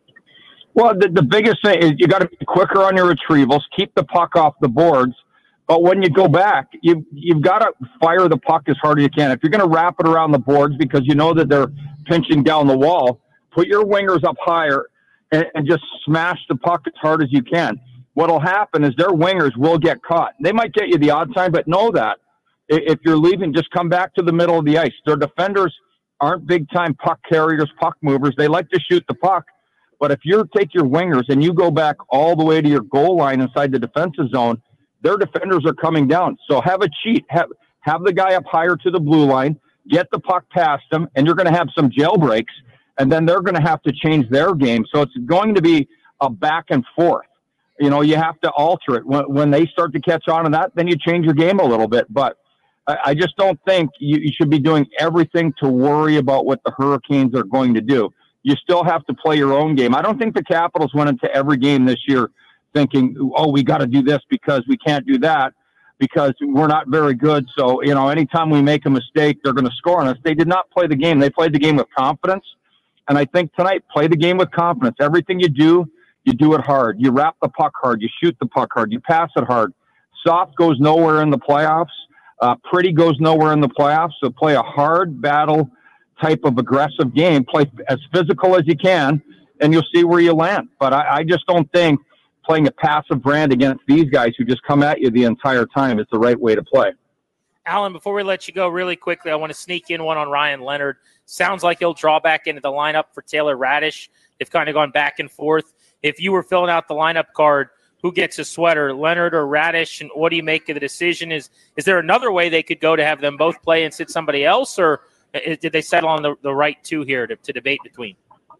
Well, the, the biggest thing is you got to be quicker on your retrievals, keep the puck off the boards. But when you go back, you, you've got to fire the puck as hard as you can. If you're going to wrap it around the boards because you know that they're pinching down the wall, put your wingers up higher and, and just smash the puck as hard as you can. What'll happen is their wingers will get caught. They might get you the odd time, but know that if you're leaving, just come back to the middle of the ice. Their defenders aren't big-time puck carriers, puck movers. They like to shoot the puck. But if you take your wingers and you go back all the way to your goal line inside the defensive zone, their defenders are coming down. So have a cheat. Have, have the guy up higher to the blue line, get the puck past them, and you're going to have some jailbreaks, and then they're going to have to change their game. So it's going to be a back and forth. You know, you have to alter it. When, when they start to catch on to that, then you change your game a little bit. But I, I just don't think you, you should be doing everything to worry about what the Hurricanes are going to do. You still have to play your own game. I don't think the Capitals went into every game this year thinking, oh, we got to do this because we can't do that because we're not very good. So, you know, anytime we make a mistake, they're going to score on us. They did not play the game. They played the game with confidence. And I think tonight, play the game with confidence. Everything you do, you do it hard. You wrap the puck hard. You shoot the puck hard. You pass it hard. Soft goes nowhere in the playoffs. Uh, pretty goes nowhere in the playoffs. So play a hard battle type of aggressive game. Play as physical as you can, and you'll see where you land. But I, I just don't think playing a passive brand against these guys who just come at you the entire time is the right way to play. Alan, before we let you go really quickly, I want to sneak in one on Ryan Leonard. Sounds like he'll draw back into the lineup for Taylor Radish. They've kind of gone back and forth. If you were filling out the lineup card, who gets a sweater, Leonard or Radish, and what do you make of the decision? Is is there another way they could go to have them both play and sit somebody else, or did they settle on the, the right two here to, to debate between?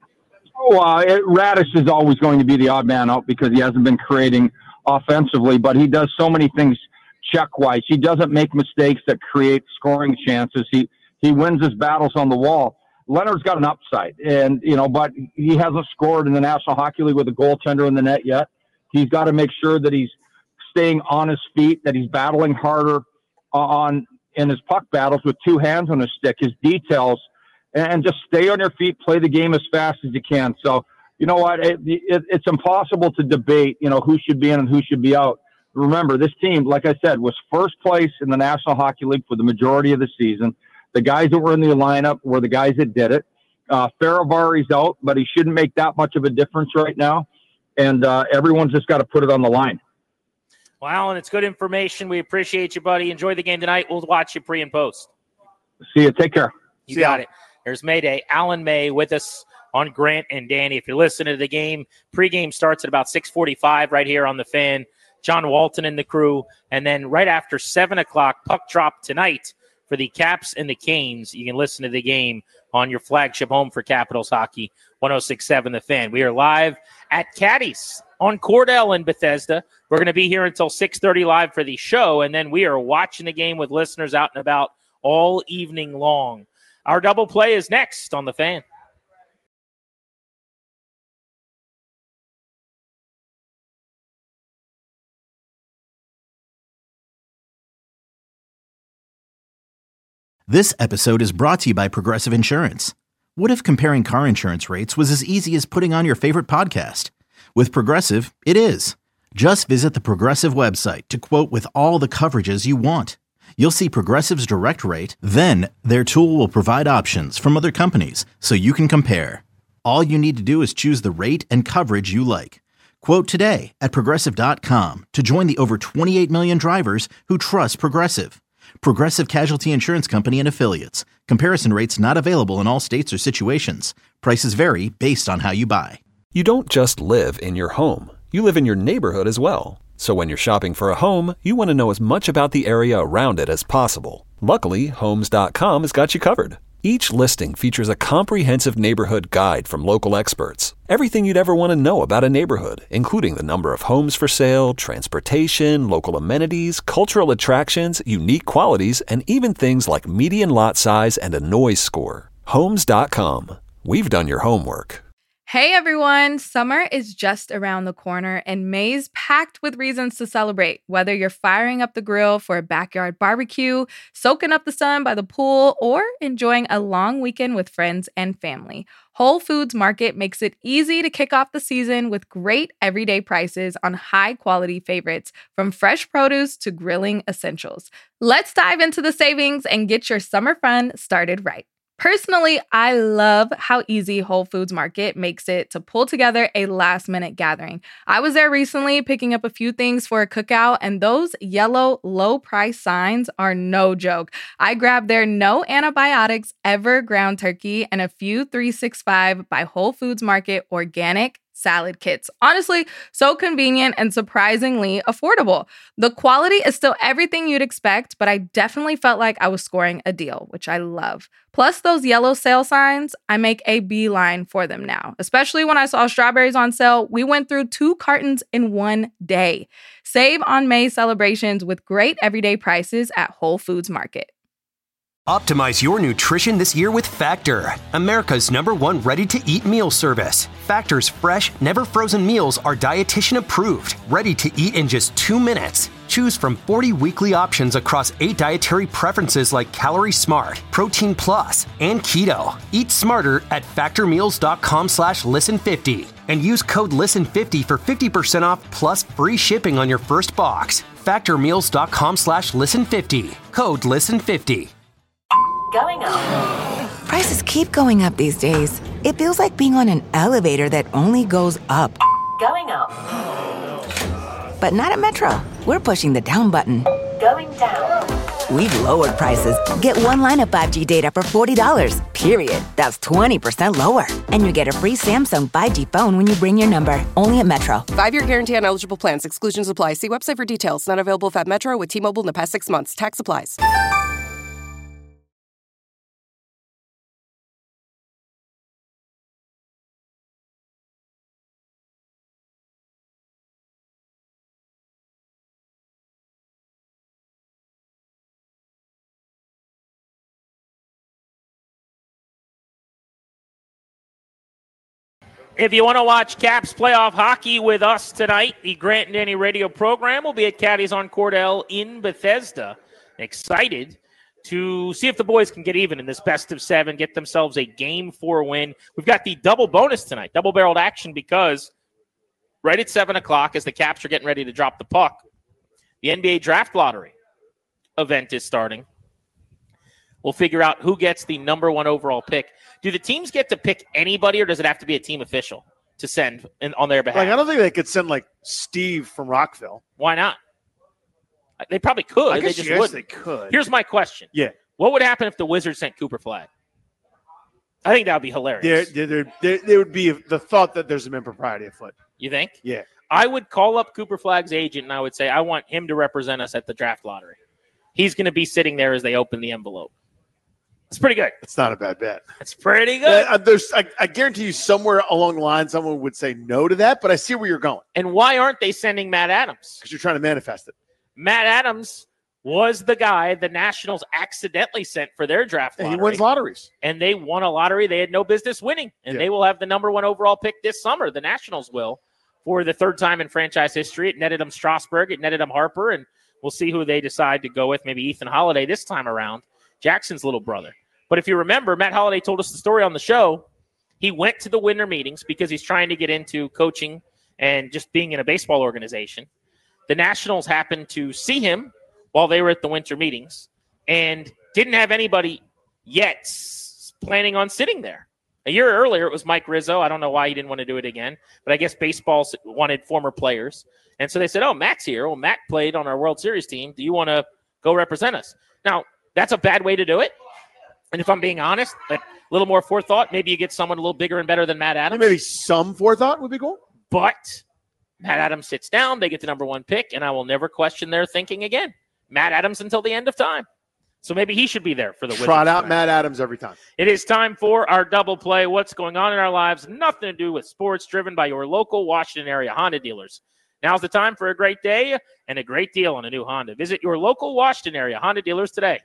Oh, uh, it, Radish is always going to be the odd man out because he hasn't been creating offensively, but he does so many things check-wise. He doesn't make mistakes that create scoring chances. He he wins his battles on the wall. Leonard's got an upside, and you know, but he hasn't scored in the National Hockey League with a goaltender in the net yet. He's got to make sure that he's staying on his feet, that he's battling harder on in his puck battles with two hands on his stick, his details, and just stay on your feet, play the game as fast as you can. So, you know what, it, it, it's impossible to debate, you know, who should be in and who should be out. Remember, this team, like I said, was first place in the National Hockey League for the majority of the season. The guys that were in the lineup were the guys that did it. Uh, Faravari's out, but he shouldn't make that much of a difference right now. And uh, everyone's just got to put it on the line. Well, Alan, it's good information. We appreciate you, buddy. Enjoy the game tonight. We'll watch you pre and post. See you. Take care. You See got you. it. There's Mayday. Alan May with us on Grant and Danny. If you're listening to the game, pregame starts at about six forty-five right here on the Fan. John Walton and the crew. And then right after seven o'clock, puck drop tonight for the Caps and the Canes. You can listen to the game on your flagship home for Capitals hockey, one oh six point seven The Fan. We are live at Caddy's on Cordell in Bethesda. We're going to be here until six thirty live for the show, and then we are watching the game with listeners out and about all evening long. Our double play is next on The Fan. This episode is brought to you by Progressive Insurance. What if comparing car insurance rates was as easy as putting on your favorite podcast? With Progressive, it is. Just visit the Progressive website to quote with all the coverages you want. You'll see Progressive's direct rate, then their tool will provide options from other companies so you can compare. All you need to do is choose the rate and coverage you like. Quote today at Progressive dot com to join the over twenty-eight million drivers who trust Progressive. Progressive Casualty Insurance Company and Affiliates. Comparison rates not available in all states or situations. Prices vary based on how you buy. You don't just live in your home. You live in your neighborhood as well. So when you're shopping for a home, you want to know as much about the area around it as possible. Luckily, Homes dot com has got you covered. Each listing features a comprehensive neighborhood guide from local experts. Everything you'd ever want to know about a neighborhood, including the number of homes for sale, transportation, local amenities, cultural attractions, unique qualities, and even things like median lot size and a noise score. Homes dot com. We've done your homework. Hey everyone, summer is just around the corner and May's packed with reasons to celebrate. Whether you're firing up the grill for a backyard barbecue, soaking up the sun by the pool, or enjoying a long weekend with friends and family, Whole Foods Market makes it easy to kick off the season with great everyday prices on high-quality favorites, from fresh produce to grilling essentials. Let's dive into the savings and get your summer fun started right. Personally, I love how easy Whole Foods Market makes it to pull together a last-minute gathering. I was there recently picking up a few things for a cookout, and those yellow low-price signs are no joke. I grabbed their no antibiotics ever ground turkey and a few three sixty-five by Whole Foods Market organic salad kits. Honestly, so convenient and surprisingly affordable. The quality is still everything you'd expect, but I definitely felt like I was scoring a deal, which I love. Plus those yellow sale signs, I make a beeline for them now. Especially when I saw strawberries on sale, we went through two cartons in one day. Save on May celebrations with great everyday prices at Whole Foods Market. Optimize your nutrition this year with Factor, America's number one ready-to-eat meal service. Factor's fresh, never-frozen meals are dietitian approved, ready to eat in just two minutes. Choose from forty weekly options across eight dietary preferences like Calorie Smart, Protein Plus, and Keto. Eat smarter at factormeals.com slash listen50 and use code listen fifty for fifty percent off plus free shipping on your first box. Factormeals.com slash listen50. Code listen fifty. Going up. Prices keep going up these days. It feels like being on an elevator that only goes up. Going up. But not at Metro. We're pushing the down button. Going down. We've lowered prices. Get one line of five G data for forty dollars, period. That's twenty percent lower. And you get a free Samsung five G phone when you bring your number. Only at Metro. Five-year guarantee on eligible plans. Exclusions apply. See website for details. Not available if at Metro with T-Mobile in the past six months. Tax applies. If you want to watch Caps playoff hockey with us tonight, the Grant and Danny radio program will be at Caddy's on Cordell in Bethesda. Excited to see if the boys can get even in this best of seven, get themselves a game four win. We've got the double bonus tonight, double-barreled action, because right at seven o'clock as the Caps are getting ready to drop the puck, the N B A Draft Lottery event is starting. We'll figure out who gets the number one overall pick. Do the teams get to pick anybody, or does it have to be a team official to send in, on their behalf? Like, I don't think they could send, like, Steve from Rockville. Why not? They probably could. I guess they just yes, wouldn't. they could. Here's my question. Yeah. What would happen if the Wizards sent Cooper Flag? I think that would be hilarious. There, there, there, there would be the thought that there's some impropriety afoot. You think? Yeah. I would call up Cooper Flagg's agent and I would say, I want him to represent us at the draft lottery. He's going to be sitting there as they open the envelope. It's pretty good. It's not a bad bet. It's pretty good. Uh, there's, I, I guarantee you somewhere along the line someone would say no to that, but I see where you're going. And why aren't they sending Matt Adams? Because you're trying to manifest it. Matt Adams was the guy the Nationals accidentally sent for their draft lottery. And he wins lotteries. And they won a lottery they had no business winning. And Yeah. they will have the number one overall pick this summer. The Nationals will, for the third time in franchise history. It netted them Strasburg. It netted them Harper. And we'll see who they decide to go with. Maybe Ethan Holiday this time around, Jackson's little brother. But if you remember, Matt Holliday told us the story on the show. He went to the winter meetings because he's trying to get into coaching and just being in a baseball organization. The Nationals happened to see him while they were at the winter meetings and didn't have anybody yet planning on sitting there. A year earlier, it was Mike Rizzo. I don't know why he didn't want to do it again, but I guess baseball wanted former players. And so they said, oh, Matt's here. Well, Matt played on our World Series team. Do you want to go represent us? Now, that's a bad way to do it. And if I'm being honest, a little more forethought, maybe you get someone a little bigger and better than Matt Adams. Maybe some forethought would be cool. But Matt Adams sits down, they get the number one pick, and I will never question their thinking again. Matt Adams until the end of time. So maybe he should be there for the Wizards. Trot out Matt Adams every time. It is time for our double play. What's going on in our lives? Nothing to do with sports, driven by your local Washington area Honda dealers. Now's the time for a great day and a great deal on a new Honda. Visit your local Washington area Honda dealers today.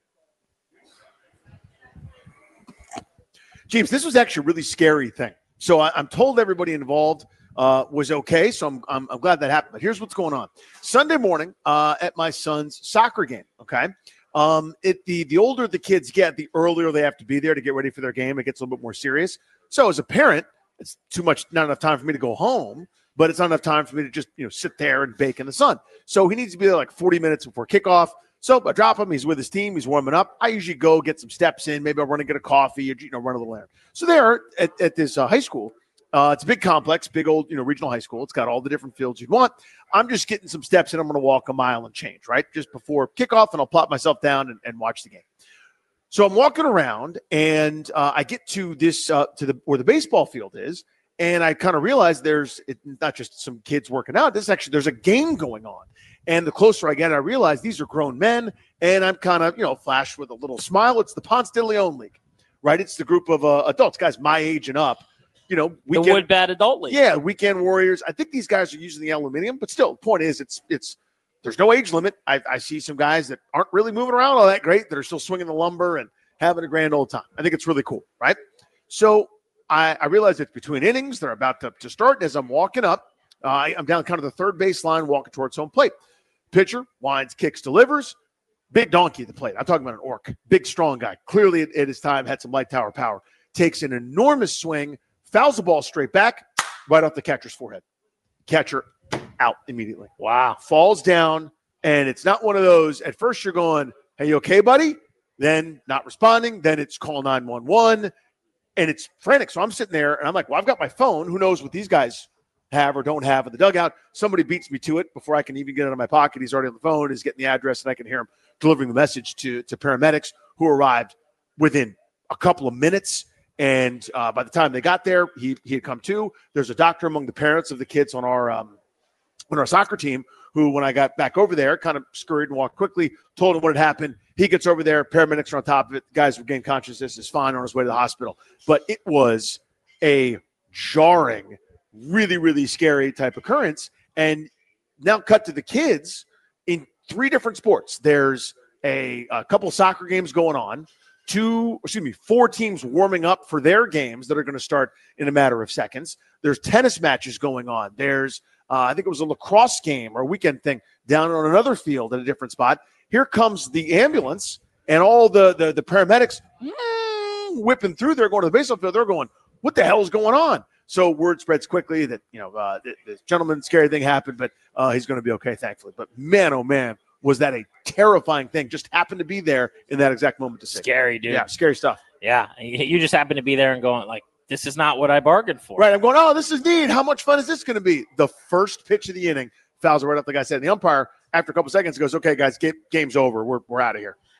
James, this was actually a really scary thing. So I, I'm told everybody involved uh, was okay, so I'm, I'm I'm glad that happened. But here's what's going on. Sunday morning uh, at my son's soccer game, okay? Um, it the the older the kids get, the earlier they have to be there to get ready for their game. It gets a little bit more serious. So as a parent, it's too much, not enough time for me to go home, but it's not enough time for me to just, you know, sit there and bake in the sun. So he needs to be there like forty minutes before kickoff. So I drop him. He's with his team. He's warming up. I usually go get some steps in. Maybe I'll run and get a coffee or, you know, run a little errand. So there at, at this uh, high school, uh, it's a big complex, big old, you know, regional high school. It's got all the different fields you'd want. I'm just getting some steps in. I'm going to walk a mile and change, right? Just before kickoff, and I'll plop myself down and, and watch the game. So I'm walking around, and uh, I get to this, uh, to the where the baseball field is, and I kind of realize there's it, not just some kids working out. This is actually, there's a game going on. And the closer I get, I realize these are grown men, and I'm kind of, you know, flashed with a little smile. It's the Ponce de Leon League, right? It's the group of uh, adults, guys my age and up. You know, weekend, the Wood Bat Adult League. Yeah, weekend warriors. I think these guys are using the aluminum, but still, the point is, it's it's there's no age limit. I, I see some guys that aren't really moving around all that great that are still swinging the lumber and having a grand old time. I think it's really cool, right? So I, I realize it's between innings. They're about to, to start. As I'm walking up, uh, I, I'm down kind of the third base line, walking towards home plate. Pitcher winds, kicks, delivers. Big donkey at the plate. I'm talking about an orc. Big, strong guy. Clearly at, at his time had some light tower power. Takes an enormous swing, fouls the ball straight back, right off the catcher's forehead. Catcher out immediately. Wow. Falls down, and it's not one of those. At first you're going, hey, you okay, buddy? Then not responding. Then it's call nine one one, and it's frantic. So I'm sitting there, and I'm like, well, I've got my phone. Who knows what these guys have or don't have in the dugout. Somebody beats me to it before I can even get it out of my pocket. He's already on the phone. He's getting the address, and I can hear him delivering the message to, to paramedics who arrived within a couple of minutes. And uh, by the time they got there, he he had come to. There's a doctor among the parents of the kids on our um, on our soccer team who, when I got back over there, kind of scurried and walked quickly, told him what had happened. He gets over there. Paramedics are on top of it. The guys regain consciousness. Is fine on his way to the hospital. But it was a jarring, really, really scary type occurrence. And now cut to the kids in three different sports. There's a, a couple of soccer games going on, two, excuse me, four teams warming up for their games that are going to start in a matter of seconds. There's tennis matches going on. There's, uh, I think it was a lacrosse game or a weekend thing down on another field at a different spot. Here comes the ambulance and all the, the, the paramedics mm, whipping through there, going to the baseball field. They're going, what the hell is going on? So word spreads quickly that, you know, uh, this gentleman, scary thing happened, but uh, he's going to be okay, thankfully. But man, oh man, was that a terrifying thing. Just happened to be there in that exact moment to see. Scary, dude. Yeah, scary stuff. Yeah, you just happen to be there and going like, this is not what I bargained for. Right, I'm going, oh, this is neat. How much fun is this going to be? The first pitch of the inning, fouls it right up, like I said. And the umpire, after a couple seconds, goes, okay, guys, game, game's over. We're we're out of here.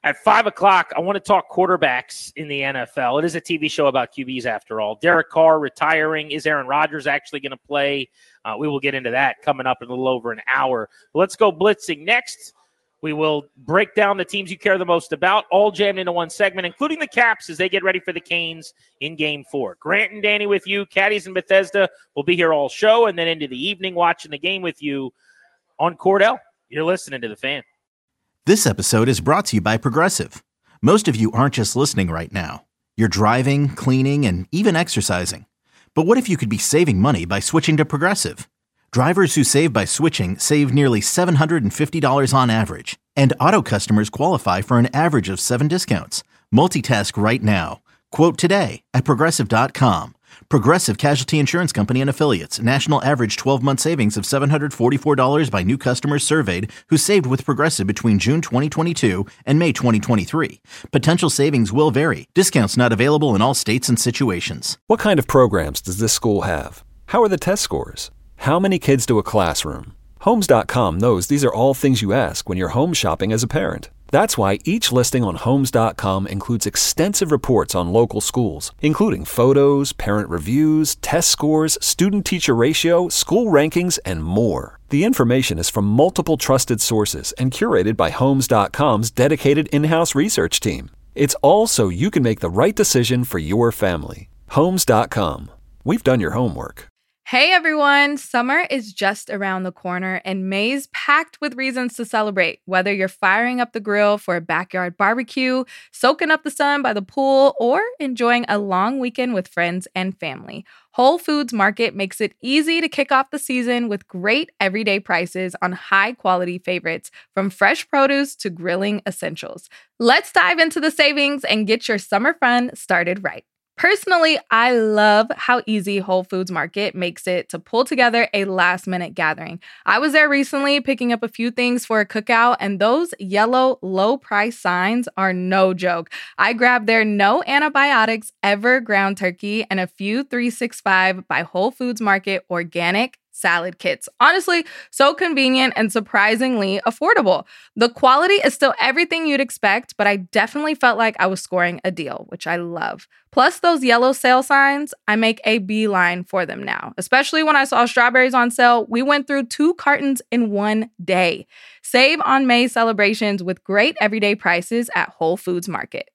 At five o'clock, I want to talk quarterbacks in the N F L. It is a T V show about Q Bs after all. Derek Carr retiring. Is Aaron Rodgers actually going to play? Uh, we will get into that coming up in a little over an hour. But let's go blitzing next. We will break down the teams you care the most about, all jammed into one segment, including the Caps as they get ready for the Canes in Game four. Grant and Danny with you. Caddies in Bethesda will be here all show, and then into the evening watching the game with you on Cordell. You're listening to The Fan. This episode is brought to you by Progressive. Most of you aren't just listening right now. You're driving, cleaning, and even exercising. But what if you could be saving money by switching to Progressive? Drivers who save by switching save nearly seven hundred fifty dollars on average. And auto customers qualify for an average of seven discounts. Multitask right now. Quote today at Progressive dot com. Progressive Casualty Insurance Company and Affiliates. National average twelve-month savings of seven hundred forty-four dollars by new customers surveyed who saved with Progressive between June twenty twenty-two and May twenty twenty-three. Potential savings will vary. Discounts not available in all states and situations. What kind of programs does this school have? How are the test scores? How many kids do a classroom? Homes dot com knows these are all things you ask when you're home shopping as a parent. That's why each listing on Homes dot com includes extensive reports on local schools, including photos, parent reviews, test scores, student-teacher ratio, school rankings, and more. The information is from multiple trusted sources and curated by Homes dot com's dedicated in-house research team. It's all so you can make the right decision for your family. Homes dot com. We've done your homework. Hey everyone, summer is just around the corner and May's packed with reasons to celebrate. Whether you're firing up the grill for a backyard barbecue, soaking up the sun by the pool, or enjoying a long weekend with friends and family, Whole Foods Market makes it easy to kick off the season with great everyday prices on high-quality favorites, from fresh produce to grilling essentials. Let's dive into the savings and get your summer fun started right. Personally, I love how easy Whole Foods Market makes it to pull together a last-minute gathering. I was there recently picking up a few things for a cookout, and those yellow low-price signs are no joke. I grabbed their no antibiotics ever ground turkey and a few three sixty-five by Whole Foods Market organic salad kits. Honestly, so convenient and surprisingly affordable. The quality is still everything you'd expect, but I definitely felt like I was scoring a deal, which I love. Plus those yellow sale signs, I make a beeline for them now. Especially when I saw strawberries on sale, we went through two cartons in one day. Save on May celebrations with great everyday prices at Whole Foods Market.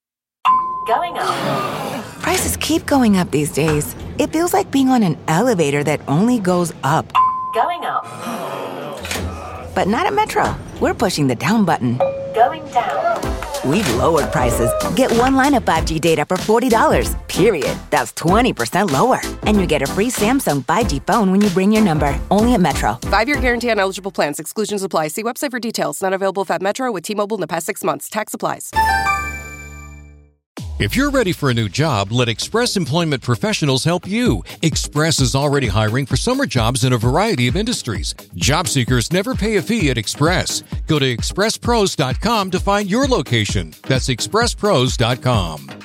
Going up. Prices keep going up these days. It feels like being on an elevator that only goes up. Going up. But not at Metro. We're pushing the down button. Going down. We've lowered prices. Get one line of five G data for forty dollars, period. That's twenty percent lower. And you get a free Samsung five G phone when you bring your number. Only at Metro. Five-year guarantee on eligible plans. Exclusions apply. See website for details. Not available at Metro with T-Mobile in the past six months. Tax applies. If you're ready for a new job, let Express Employment Professionals help you. Express is already hiring for summer jobs in a variety of industries. Job seekers never pay a fee at Express. Go to express pros dot com to find your location. That's express pros dot com.